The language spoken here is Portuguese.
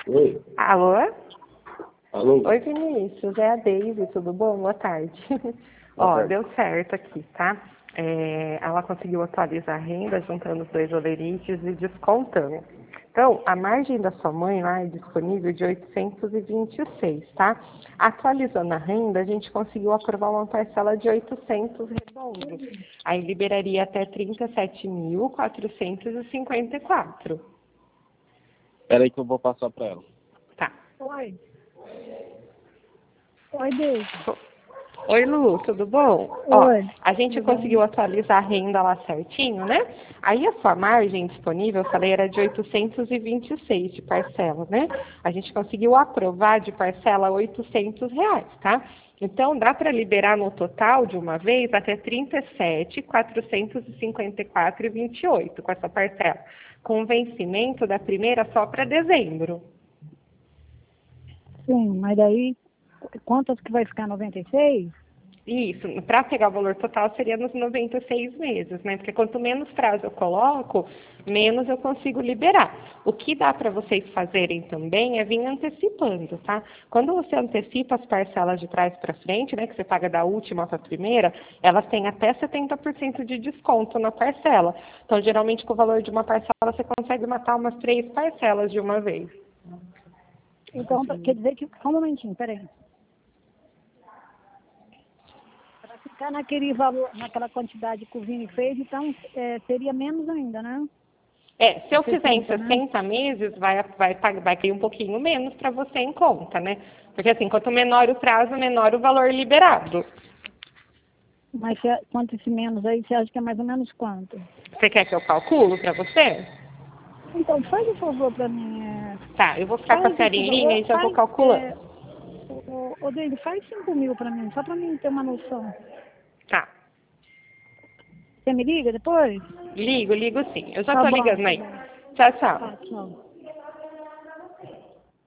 Oi. Alô? Alô? Oi, Vinícius, é a Deise, tudo bom? Boa tarde. Boa Ó, tarde. deu certo aqui, tá? Ela conseguiu atualizar a renda, juntando os dois olerites e descontando. Então, a margem da sua mãe lá é disponível de 826, tá? Atualizando a renda, a gente conseguiu aprovar uma parcela de 800 redondo. Aí liberaria até 37.454. Espera aí que eu vou passar para ela. Tá. Oi. Oi, Deise. Oi, Lu, tudo bom? Ó, Oi. a gente Tudo bem? conseguiu atualizar a renda lá certinho, né? Aí a sua margem disponível, eu falei, era de 826 de parcela, né? A gente conseguiu aprovar de parcela R$ 800, tá? Então, dá para liberar no total, de uma vez, até 37.454,28 com essa parcela, com vencimento da primeira só para dezembro. Sim, mas daí, quantas que vai ficar? 96? Isso, para pegar o valor total seria nos 96 meses, né? Porque quanto menos prazo eu coloco, menos eu consigo liberar. O que dá para vocês fazerem também é vir antecipando, tá? Quando você antecipa as parcelas de trás para frente, né, que você paga da última para a primeira, elas têm até 70% de desconto na parcela. Então, geralmente, com o valor de uma parcela, você consegue matar umas 3 parcelas de uma vez. Então, quer dizer que... Só um momentinho, peraí. Para ficar naquele valor, naquela quantidade que o Vini fez, então seria menos ainda, né? Se eu fizer em 60, né? 60 meses, vai cair um pouquinho menos para você em conta, né? Porque assim, quanto menor o prazo, menor o valor liberado. Mas quanto esse menos aí, você acha que é mais ou menos quanto? Você quer que eu calculo para você? Então, faz um favor para mim. Tá, eu vou ficar com a Faz série esse em linha valor, e já vou calculando. ô, Deise, faz 5.000 para mim, só para mim ter uma noção. Tá, Você me liga depois? ligo sim. Eu já Tá tô bom, ligando tá aí. bom. Tchau, tchau. Tá, tchau.